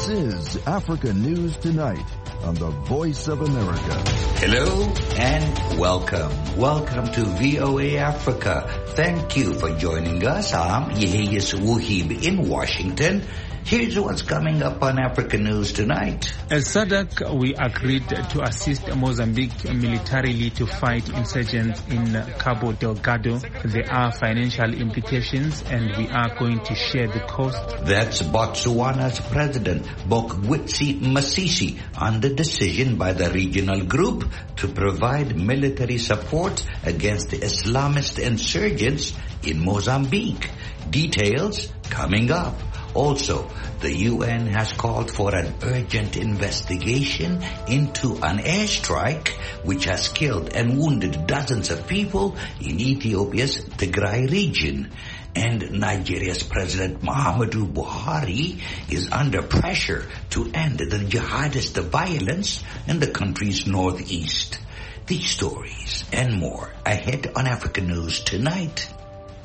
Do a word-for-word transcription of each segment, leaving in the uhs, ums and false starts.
This is Africa News Tonight on the Voice of America. Hello and welcome. Welcome to V O A Africa. Thank you for joining us. I'm Yehiyas Wuhib in Washington. Here's what's coming up on Africa News Tonight. As S A D C, we agreed to assist Mozambique militarily to fight insurgents in Cabo Delgado. There are financial implications and we are going to share the cost. That's Botswana's President Bokwitsi Masisi on the decision by the regional group to provide military support against the Islamist insurgents in Mozambique. Details coming up. Also, the U N has called for an urgent investigation into an airstrike which has killed and wounded dozens of people in Ethiopia's Tigray region. And Nigeria's President Muhammadu Buhari is under pressure to end the jihadist violence in the country's northeast. These stories and more ahead on Africa News Tonight.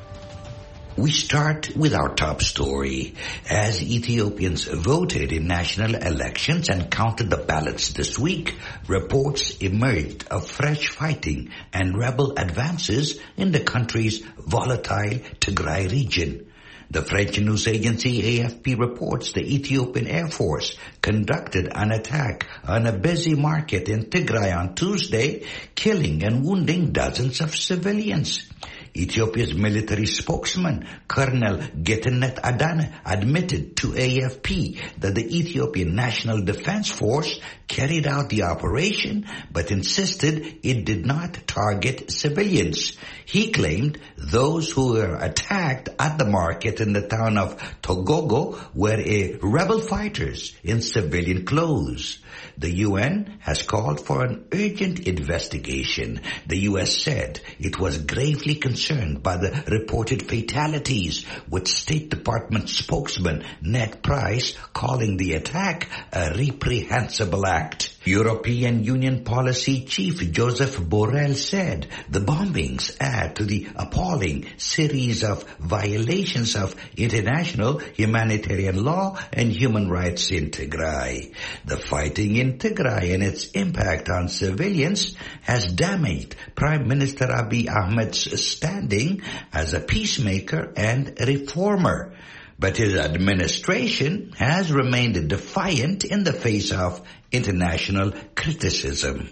We start with our top story. As Ethiopians voted in national elections and counted the ballots this week, reports emerged of fresh fighting and rebel advances in the country's volatile Tigray region. The French news agency A F P reports the Ethiopian Air Force conducted an attack on a busy market in Tigray on Tuesday, killing and wounding dozens of civilians. Ethiopia's military spokesman, Colonel Getnet Adane, admitted to A F P that the Ethiopian National Defense Force carried out the operation, but insisted it did not target civilians. He claimed those who were attacked at the market in the town of Togogo were a rebel fighters in civilian clothes. The U N has called for an urgent investigation. The U S said it was gravely concerned by the reported fatalities, with State Department spokesman Ned Price calling the attack a reprehensible act. European Union Policy Chief Joseph Borrell said the bombings add to the appalling series of violations of international humanitarian law and human rights in Tigray. The fighting in Tigray and its impact on civilians has damaged Prime Minister Abiy Ahmed's standing as a peacemaker and reformer. But his administration has remained defiant in the face of international criticism.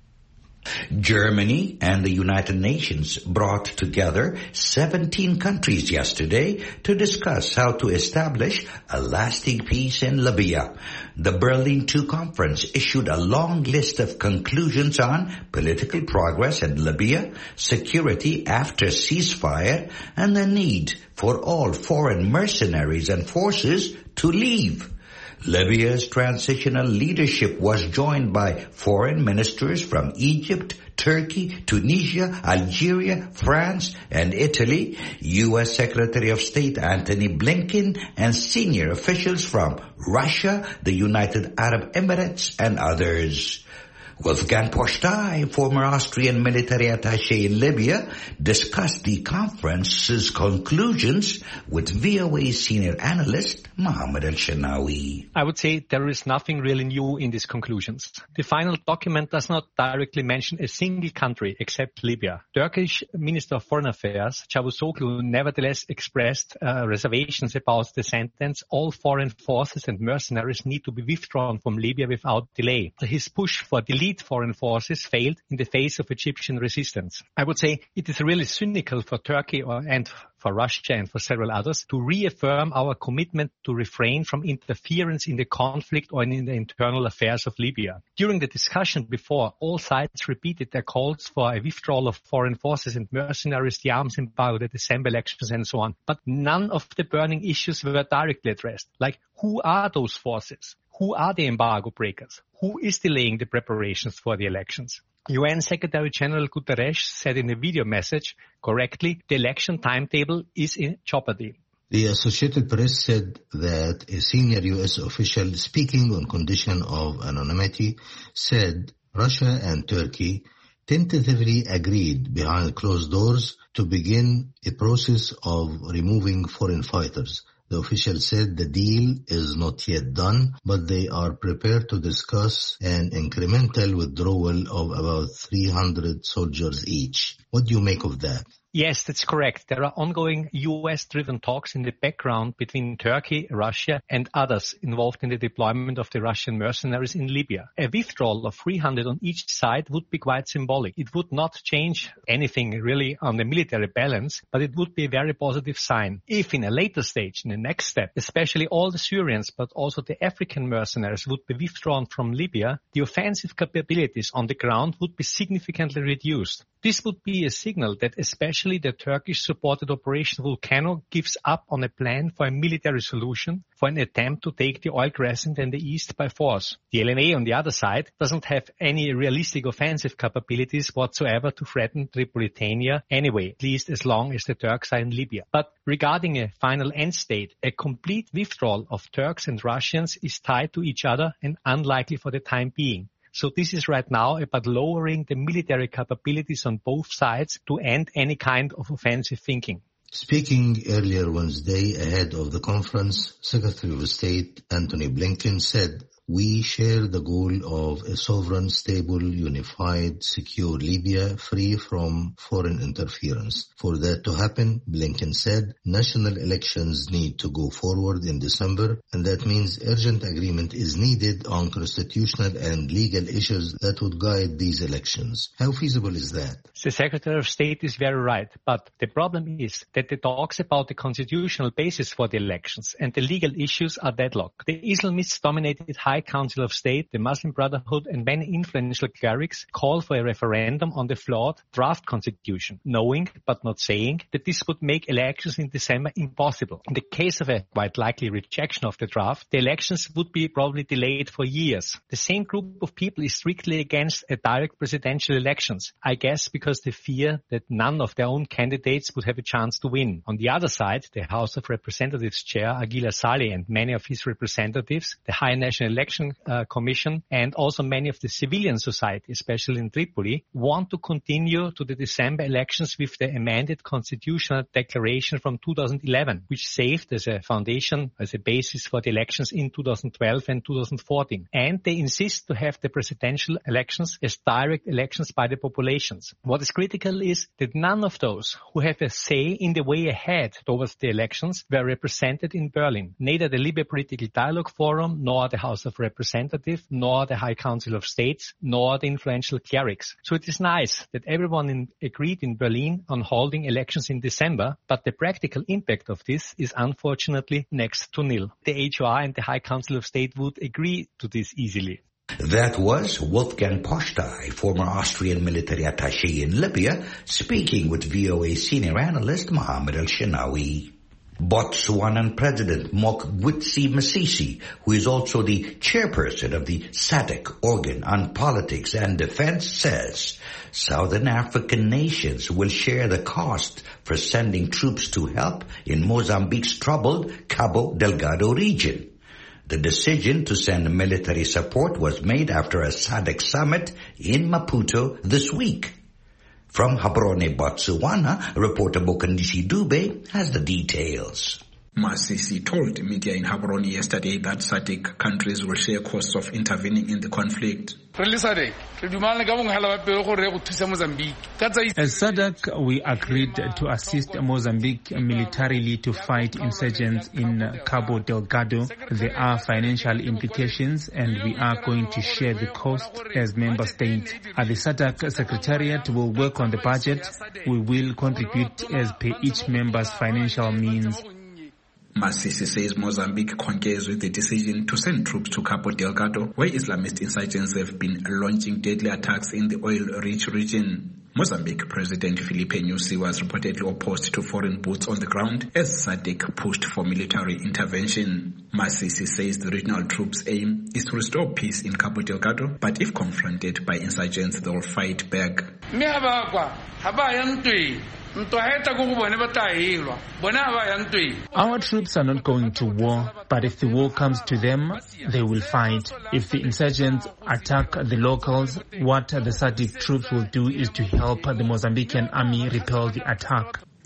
Germany and the United Nations brought together seventeen countries yesterday to discuss how to establish a lasting peace in Libya. The Berlin two conference issued a long list of conclusions on political progress in Libya, security after ceasefire, and the need for all foreign mercenaries and forces to leave. Libya's transitional leadership was joined by foreign ministers from Egypt, Turkey, Tunisia, Algeria, France, and Italy, U S Secretary of State Antony Blinken, and senior officials from Russia, the United Arab Emirates, and others. Wolfgang Postai, former Austrian military attaché in Libya, discussed the conference's conclusions with V O A senior analyst Mohammed Al-Shanawi. I would say there is nothing really new in these conclusions. The final document does not directly mention a single country except Libya. Turkish Minister of Foreign Affairs Çavuşoğlu nevertheless expressed uh, reservations about the sentence, all foreign forces and mercenaries need to be withdrawn from Libya without delay. His push for delete foreign forces failed in the face of Egyptian resistance. I would say it is really cynical for Turkey or, and for Russia and for several others to reaffirm our commitment to refrain from interference in the conflict or in the internal affairs of Libya. During the discussion before, all sides repeated their calls for a withdrawal of foreign forces and mercenaries, the arms embargo, the December elections and so on. But none of the burning issues were directly addressed. Like, who are those forces? Who are the embargo breakers? Who is delaying the preparations for the elections? U N Secretary General Guterres said in a video message, correctly, the election timetable is in jeopardy. The Associated Press said that a senior U S official speaking on condition of anonymity said Russia and Turkey tentatively agreed behind closed doors to begin a process of removing foreign fighters, The official said the deal is not yet done, but they are prepared to discuss an incremental withdrawal of about three hundred soldiers each. What do you make of that? Yes, that's correct. There are ongoing U S-driven talks in the background between Turkey, Russia, and others involved in the deployment of the Russian mercenaries in Libya. A withdrawal of three hundred on each side would be quite symbolic. It would not change anything really on the military balance, but it would be a very positive sign. If in a later stage, in the next step, especially all the Syrians, but also the African mercenaries would be withdrawn from Libya, the offensive capabilities on the ground would be significantly reduced. This would be a signal that especially the Turkish-supported Operation Volcano gives up on a plan for a military solution for an attempt to take the oil crescent in the east by force. The L N A, on the other side, doesn't have any realistic offensive capabilities whatsoever to threaten Tripolitania anyway, at least as long as the Turks are in Libya. But regarding a final end state, a complete withdrawal of Turks and Russians is tied to each other and unlikely for the time being. So this is right now about lowering the military capabilities on both sides to end any kind of offensive thinking. Speaking earlier Wednesday ahead of the conference, Secretary of State Antony Blinken said, "We share the goal of a sovereign, stable, unified, secure Libya free from foreign interference. For that to happen," Blinken said, "national elections need to go forward in December, and that means urgent agreement is needed on constitutional and legal issues that would guide these elections." How feasible is that? The Secretary of State is very right, but the problem is that the talks about the constitutional basis for the elections and the legal issues are deadlocked. The Islamist-dominated High Council of State, the Muslim Brotherhood, and many influential clerics call for a referendum on the flawed draft constitution, knowing but not saying that this would make elections in December impossible. In the case of a quite likely rejection of the draft, the elections would be probably delayed for years. The same group of people is strictly against a direct presidential elections, I guess because they fear that none of their own candidates would have a chance to win. On the other side, the House of Representatives chair, Aguila Saleh, and many of his representatives, the High National Election Uh, Commission, and also many of the civilian society, especially in Tripoli, want to continue to the December elections with the amended constitutional declaration from two thousand eleven, which saved as a foundation, as a basis for the elections in two thousand twelve and two thousand fourteen. And they insist to have the presidential elections as direct elections by the populations. What is critical is that none of those who have a say in the way ahead towards the elections were represented in Berlin. Neither the Libya Political Dialogue Forum, nor the House of Representative, nor the High Council of States, nor the influential clerics. So it is nice that everyone in, agreed in Berlin on holding elections in December, but the practical impact of this is unfortunately next to nil. The H O R and the High Council of State would agree to this easily. That was Wolfgang Posta, a former Austrian military attaché in Libya, speaking with V O A senior analyst Mohammed Al-Shinawi. Botswanan President Mokgweetsi Masisi, who is also the chairperson of the S A D C organ on politics and defense, says Southern African nations will share the cost for sending troops to help in Mozambique's troubled Cabo Delgado region. The decision to send military support was made after a S A D C summit in Maputo this week. From Gaborone, Botswana, reporter Bokandisi Dube has the details. Masisi told media in Gaborone yesterday that S A D C countries will share costs of intervening in the conflict. As S A D C, we agreed to assist Mozambique militarily to fight insurgents in Cabo Delgado. There are financial implications, and we are going to share the cost as member states. At the S A D C Secretariat, will work on the budget. We will contribute as per each member's financial means. Masisi says Mozambique concurs with the decision to send troops to Cabo Delgado, where Islamist insurgents have been launching deadly attacks in the oil-rich region. Mozambique President Filipe Nyusi was reportedly opposed to foreign boots on the ground as S A D C pushed for military intervention. Masisi says the regional troops' aim is to restore peace in Cabo Delgado, but if confronted by insurgents, they will fight back. Our troops are not going to war, but if the war comes to them, they will fight. If the insurgents attack the locals, what the S A D C troops will do is to help the Mozambican army repel the attack.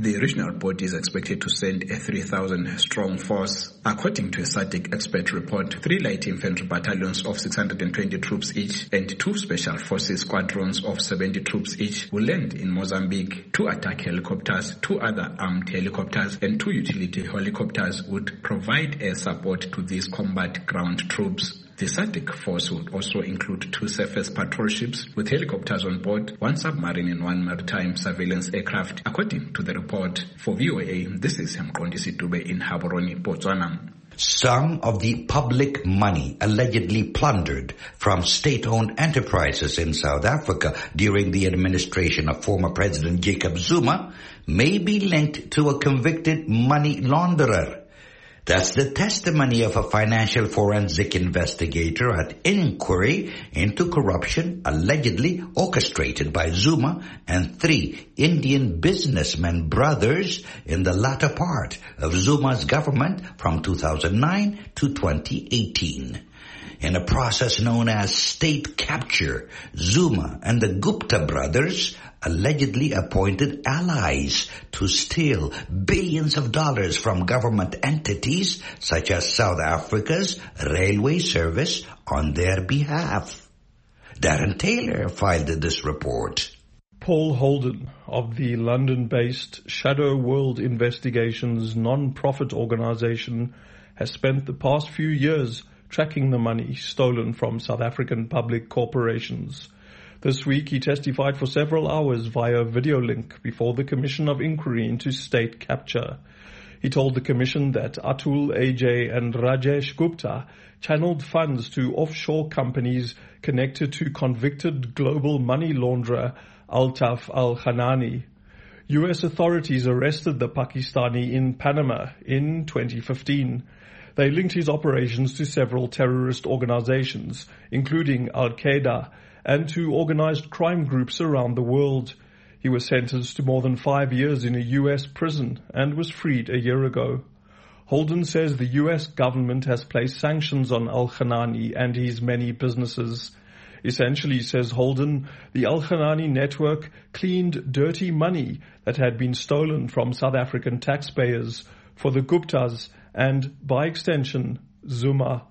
The regional body is expected to send a three thousand strong force. According to a SADC expert report, three light infantry battalions of six hundred twenty troops each and two special forces squadrons of seventy troops each will land in Mozambique. Two attack helicopters, two other armed helicopters and two utility helicopters would provide air support to these combat ground troops. The SADC force would also include two surface patrol ships with helicopters on board, one submarine and one maritime surveillance aircraft, according to the report. For V O A, this is Mqondisi Dube in Gaborone, Botswana. Some of the public money allegedly plundered from state-owned enterprises in South Africa during the administration of former President Jacob Zuma may be linked to a convicted money launderer. That's the testimony of a financial forensic investigator at inquiry into corruption allegedly orchestrated by Zuma and three Indian businessmen brothers in the latter part of Zuma's government from two thousand nine to twenty eighteen. In a process known as state capture, Zuma and the Gupta brothers allegedly appointed allies to steal billions of dollars from government entities such as South Africa's railway service on their behalf. Darren Taylor filed this report. Paul Holden of the London-based Shadow World Investigations non-profit organisation has spent the past few years tracking the money stolen from South African public corporations. This week he testified for several hours via video link before the Commission of Inquiry into State Capture. He told the Commission that Atul, Ajay and Rajesh Gupta channeled funds to offshore companies connected to convicted global money launderer Altaf Al-Khanani. U S authorities arrested the Pakistani in Panama in twenty fifteen. They linked his operations to several terrorist organizations, including Al-Qaeda, and to organized crime groups around the world. He was sentenced to more than five years in a U S prison and was freed a year ago. Holden says the U S government has placed sanctions on Al-Khanani and his many businesses. Essentially, says Holden, the Al-Khanani network cleaned dirty money that had been stolen from South African taxpayers for the Guptas and, by extension, Zuma.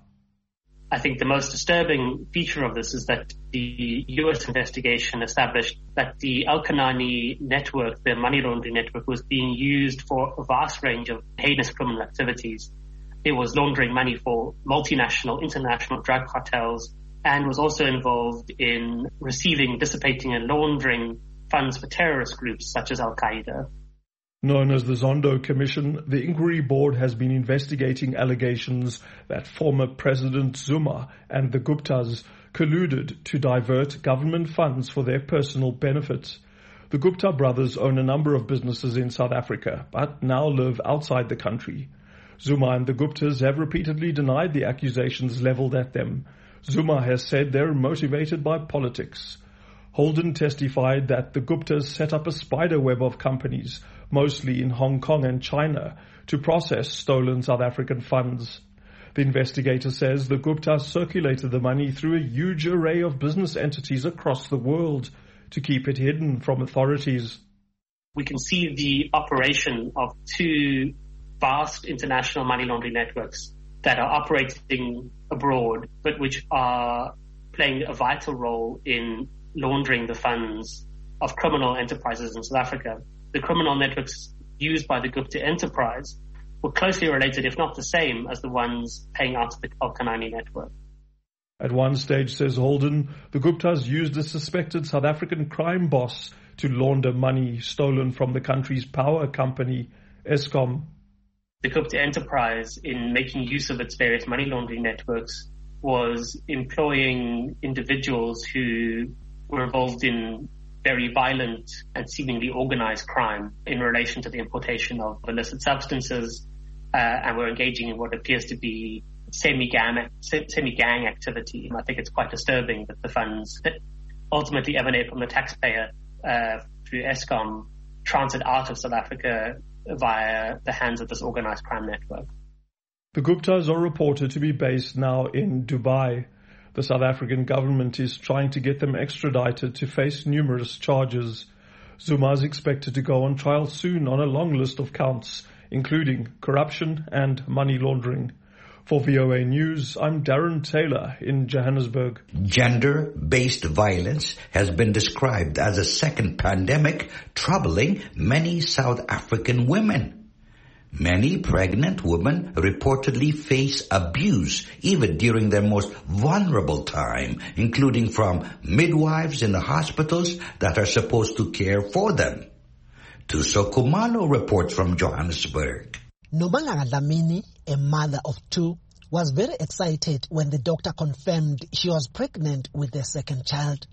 I think the most disturbing feature of this is that the U S investigation established that the Al-Khanani network, the money laundering network, was being used for a vast range of heinous criminal activities. It was laundering money for multinational, international drug cartels and was also involved in receiving, dissipating and laundering funds for terrorist groups such as Al-Qaeda. Known as the Zondo Commission, the Inquiry Board has been investigating allegations that former President Zuma and the Guptas colluded to divert government funds for their personal benefit. The Gupta brothers own a number of businesses in South Africa, but now live outside the country. Zuma and the Guptas have repeatedly denied the accusations leveled at them. Zuma has said they're motivated by politics. Holden testified that the Guptas set up a spider web of companies, mostly in Hong Kong and China, to process stolen South African funds. The investigator says the Guptas circulated the money through a huge array of business entities across the world to keep it hidden from authorities. We can see the operation of two vast international money laundering networks that are operating abroad, but which are playing a vital role in laundering the funds of criminal enterprises in South Africa. The criminal networks used by the Gupta enterprise were closely related, if not the same, as the ones paying out to the Al-Khanani network. At one stage, says Holden, the Guptas used a suspected South African crime boss to launder money stolen from the country's power company, Eskom. The Gupta enterprise, in making use of its various money laundering networks, was employing individuals who were involved in very violent and seemingly organized crime in relation to the importation of illicit substances, uh, and were engaging in what appears to be semi-gang, semi-gang activity. And I think it's quite disturbing that the funds that ultimately emanate from the taxpayer uh, through Eskom transit out of South Africa via the hands of this organized crime network. The Guptas are reported to be based now in Dubai. The South African government is trying to get them extradited to face numerous charges. Zuma is expected to go on trial soon on a long list of counts, including corruption and money laundering. For V O A News, I'm Darren Taylor in Johannesburg. Gender-based violence has been described as a second pandemic troubling many South African women. Many pregnant women reportedly face abuse even during their most vulnerable time, including from midwives in the hospitals that are supposed to care for them. Tuso Kumalo reports from Johannesburg. Nomalanga Dlamini, a mother of two, was very excited when the doctor confirmed she was pregnant with their second child.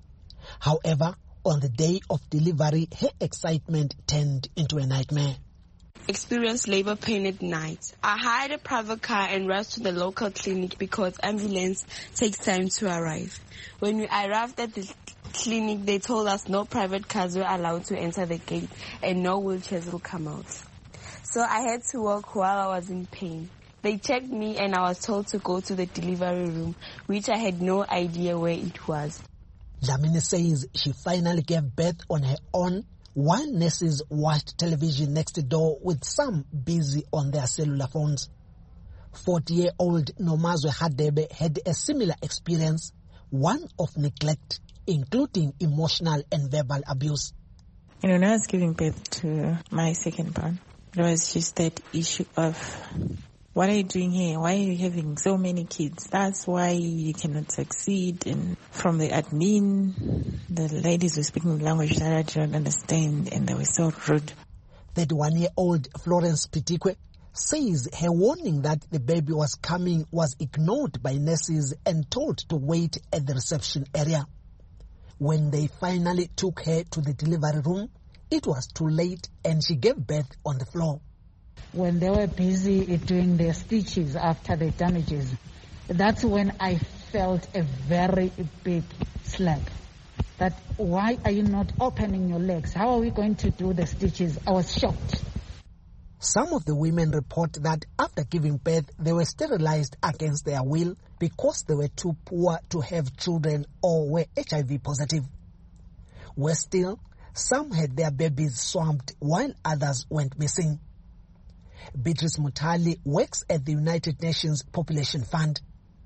However, on the day of delivery, her excitement turned into a nightmare. Experienced labor pain at night. I hired a private car and rushed to the local clinic because ambulance takes time to arrive. When we arrived at the clinic, they told us no private cars were allowed to enter the gate and no wheelchairs will come out. So I had to walk while I was in pain. They checked me and I was told to go to the delivery room, which I had no idea where it was. Dlamini says she finally gave birth on her own while nurses watched television next door with some busy on their cellular phones. forty-year-old Nomazwe Hadebe had a similar experience, one of neglect, including emotional and verbal abuse. You know, when I was giving birth to my second born, it was just that issue of, what are you doing here? Why are you having so many kids? That's why you cannot succeed. And from the admin, the ladies were speaking language that I didn't understand, and they were so rude. thirty-one-year-old Florence Pitikwe says her warning that the baby was coming was ignored by nurses and told to wait at the reception area. When they finally took her to the delivery room, it was too late and she gave birth on the floor. When they were busy doing their stitches after the damages, that's when I felt a very big slap. That why are you not opening your legs? How are we going to do the stitches? I was shocked. Some of the women report that after giving birth, they were sterilized against their will because they were too poor to have children or were H I V positive. Worse still, some had their babies swamped while others went missing. Beatrice Mutali works at the United Nations Population Fund.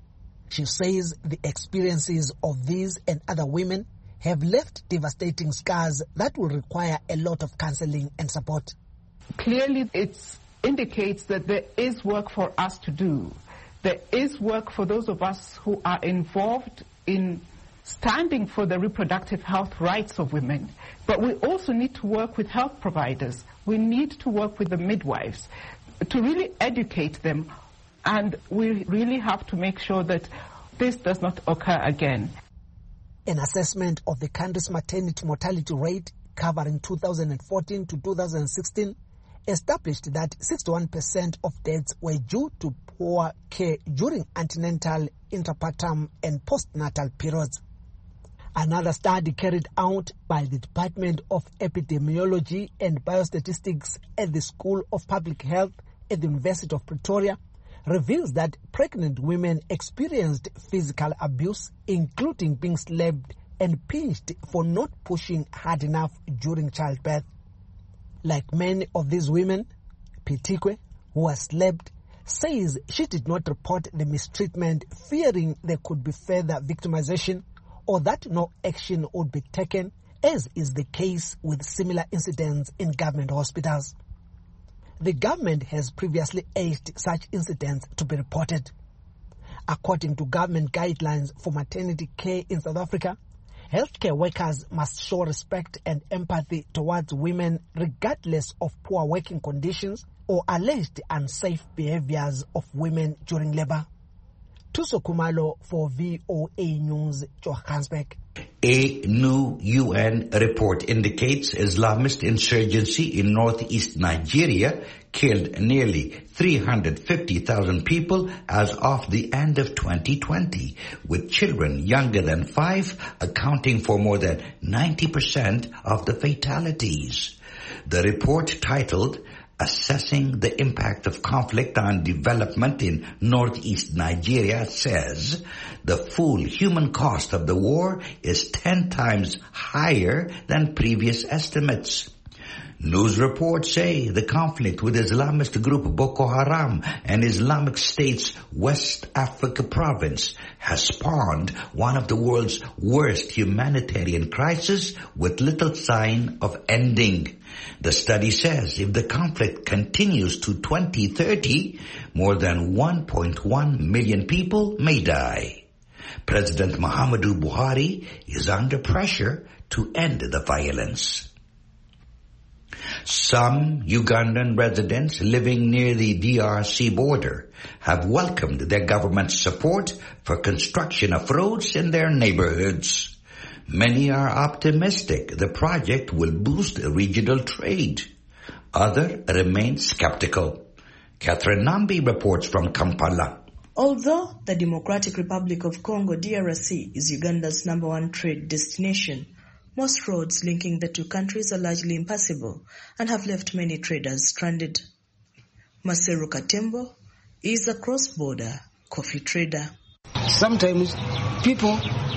She says the experiences of these and other women have left devastating scars that will require a lot of counseling and support. Clearly, it indicates that there is work for us to do. There is work for those of us who are involved in standing for the reproductive health rights of women. But we also need to work with health providers. We need to work with the midwives to really educate them. And we really have to make sure that this does not occur again. An assessment of the country's maternity mortality rate covering two thousand fourteen to two thousand sixteen established that sixty-one percent of deaths were due to poor care during antenatal, intrapartum and postnatal periods. Another study carried out by the Department of Epidemiology and Biostatistics at the School of Public Health at the University of Pretoria reveals that pregnant women experienced physical abuse, including being slapped and pinched for not pushing hard enough during childbirth. Like many of these women, Pitikwe, who was slapped, says she did not report the mistreatment, fearing there could be further victimization or that no action would be taken, as is the case with similar incidents in government hospitals. The government has previously urged such incidents to be reported. According to government guidelines for maternity care in South Africa, healthcare workers must show respect and empathy towards women regardless of poor working conditions or alleged unsafe behaviors of women during labor. Tuso Kumalo for V O A News, Johannesburg. A new U N report indicates Islamist insurgency in northeast Nigeria killed nearly three hundred fifty thousand people as of the end of twenty twenty, with children younger than five accounting for more than ninety percent of the fatalities. The report, titled assessing the impact of conflict on development in northeast Nigeria, says the full human cost of the war is ten times higher than previous estimates. News reports say the conflict with Islamist group Boko Haram and Islamic State's West Africa province has spawned one of the world's worst humanitarian crises with little sign of ending. The study says if the conflict continues to twenty thirty, more than one point one million people may die. President Muhammadu Buhari is under pressure to end the violence. Some Ugandan residents living near the D R C border have welcomed their government's support for construction of roads in their neighborhoods. Many are optimistic the project will boost regional trade. Others remain skeptical. Catherine Nambi reports from Kampala. Although the Democratic Republic of Congo, D R C, is Uganda's number one trade destination, most roads linking the two countries are largely impassable and have left many traders stranded. Maseru Katembo is a cross-border coffee trader. Sometimes people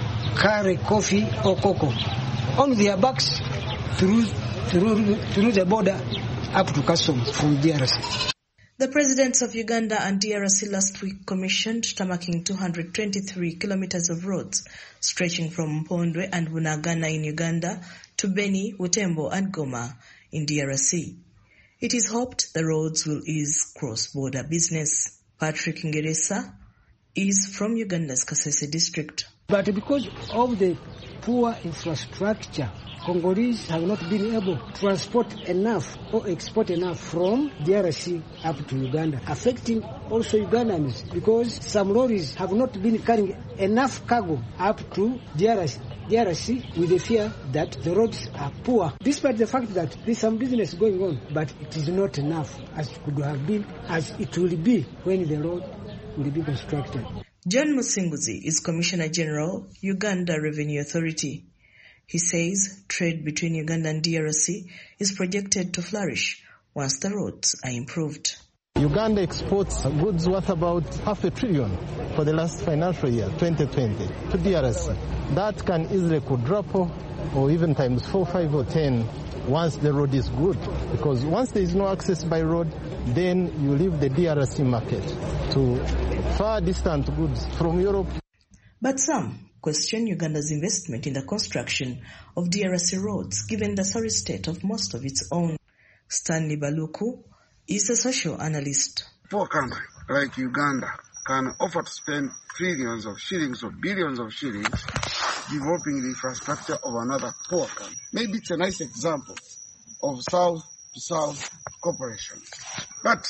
carry coffee or cocoa on their backs through, through, through the border up to customs from D R C. The presidents of Uganda and D R C last week commissioned tarmacking two hundred twenty-three kilometers of roads stretching from Mpondwe and Bunagana in Uganda to Beni, Butembo and Goma in D R C. It is hoped the roads will ease cross-border business. Patrick Ngeresa is from Uganda's Kasese district. But because of the poor infrastructure, Congolese have not been able to transport enough or export enough from D R C up to Uganda, affecting also Ugandans because some lorries have not been carrying enough cargo up to D R C. D R C with the fear that the roads are poor, despite the fact that there's some business going on, but it is not enough as it could have been, as it will be when the road will be constructed. John Musinguzi is Commissioner General, Uganda Revenue Authority. He says trade between Uganda and D R C is projected to flourish once the roads are improved. Uganda exports goods worth about half a trillion for the last financial year, twenty twenty, to D R C. That can easily quadruple or even times four, five or ten once the road is good. Because once there is no access by road, then you leave the D R C market to far distant goods from Europe. But some question Uganda's investment in the construction of D R C roads, given the sorry state of most of its own. Stanley Baluku is a social analyst. Poor country like Uganda can afford to spend trillions of shillings or billions of shillings developing the infrastructure of another poor country. Maybe it's a nice example of South-to-South cooperation. But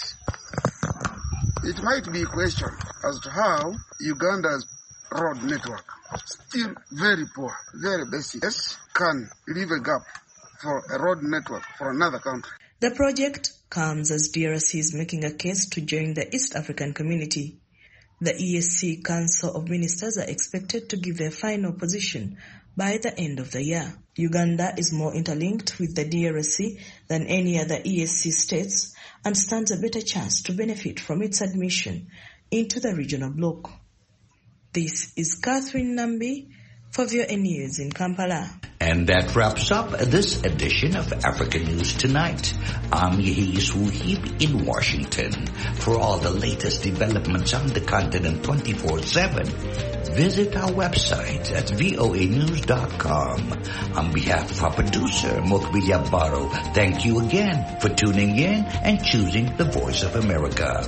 it might be a question as to how Uganda's road network, still very poor, very basic, can leave a gap for a road network for another country. The project comes as D R C is making a case to join the East African Community. The E A C Council of Ministers are expected to give their final position by the end of the year. Uganda is more interlinked with the D R C than any other E A C states and stands a better chance to benefit from its admission into the regional bloc. This is Catherine Nambi for V O A News in Kampala. And that wraps up this edition of African News Tonight. I'm Yehis Wuhib in Washington. For all the latest developments on the continent twenty-four seven, visit our website at voa news dot com. On behalf of our producer, Mokbilia Baro, thank you again for tuning in and choosing the Voice of America.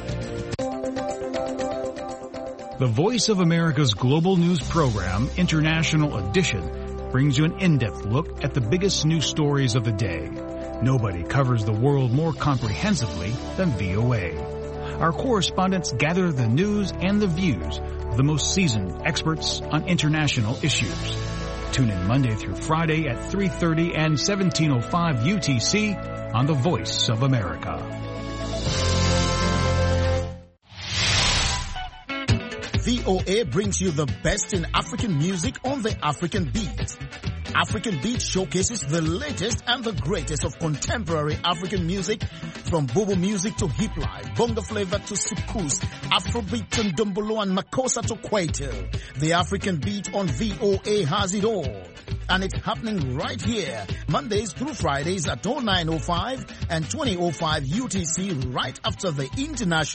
The Voice of America's global news program, International Edition, brings you an in-depth look at the biggest news stories of the day. Nobody covers the world more comprehensively than V O A. Our correspondents gather the news and the views of the most seasoned experts on international issues. Tune in Monday through Friday at three thirty and seventeen oh five U T C on the Voice of America. V O A brings you the best in African music on the African beat. African Beat showcases the latest and the greatest of contemporary African music, from Bobo music to hip life, bongo flavor to soukous, Afrobeat to Ndombolo and Makossa to Kwaito. The African Beat on V O A has it all. And it's happening right here, Mondays through Fridays at oh nine oh five and twenty oh five U T C, right after the international